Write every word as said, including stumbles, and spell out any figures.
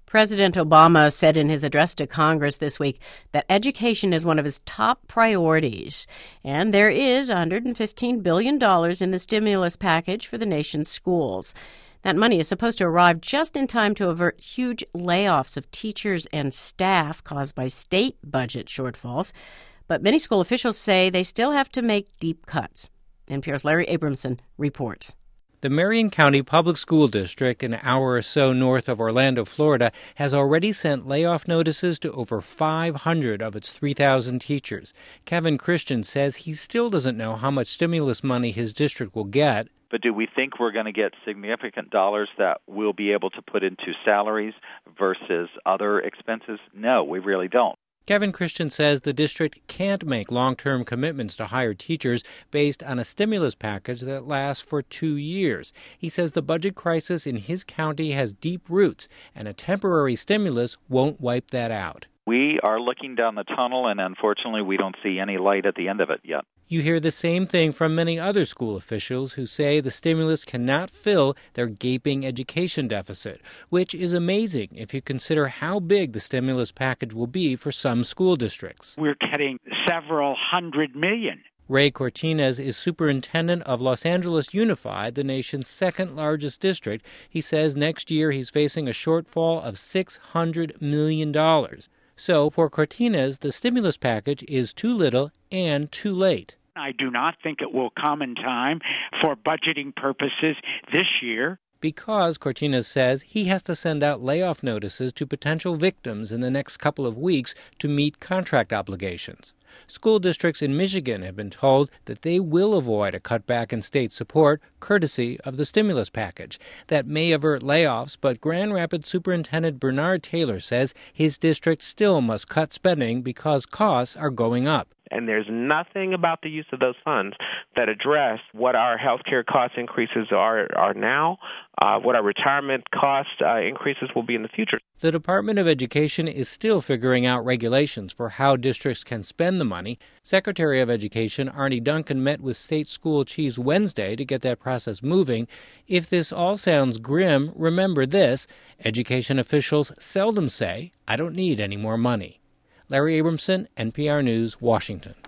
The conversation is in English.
President Obama said in his address to Congress this week that education is one of his top priorities, and there is one hundred fifteen billion dollars in the stimulus package for the nation's schools. That money is supposed to arrive just in time to avert huge layoffs of teachers and staff caused by state budget shortfalls. But many school officials say they still have to make deep cuts. N P R's Larry Abramson reports. The Marion County Public School District, an hour or so north of Orlando, Florida, has already sent layoff notices to over five hundred of its three thousand teachers. Kevin Christian says he still doesn't know how much stimulus money his district will get. But do we think we're going to get significant dollars that we'll be able to put into salaries versus other expenses? No, we really don't. Kevin Christian says the district can't make long-term commitments to hire teachers based on a stimulus package that lasts for two years. He says the budget crisis in his county has deep roots, and a temporary stimulus won't wipe that out. We are looking down the tunnel, and unfortunately, we don't see any light at the end of it yet. You hear the same thing from many other school officials who say the stimulus cannot fill their gaping education deficit, which is amazing if you consider how big the stimulus package will be for some school districts. We're getting several hundred million. Ray Cortinez is superintendent of Los Angeles Unified, the nation's second largest district. He says next year he's facing a shortfall of six hundred million dollars. So for Cortinez, the stimulus package is too little and too late. I do not think it will come in time for budgeting purposes this year. Because, Cortinez says, he has to send out layoff notices to potential victims in the next couple of weeks to meet contract obligations. School districts in Michigan have been told that they will avoid a cutback in state support courtesy of the stimulus package. That may avert layoffs, but Grand Rapids Superintendent Bernard Taylor says his district still must cut spending because costs are going up. And there's nothing about the use of those funds that address what our health care cost increases are are now, uh, what our retirement cost uh, increases will be in the future. The Department of Education is still figuring out regulations for how districts can spend the money. Secretary of Education Arne Duncan met with state school chiefs Wednesday to get that process moving. If this all sounds grim, remember this: education officials seldom say, "I don't need any more money." Larry Abramson, N P R News, Washington.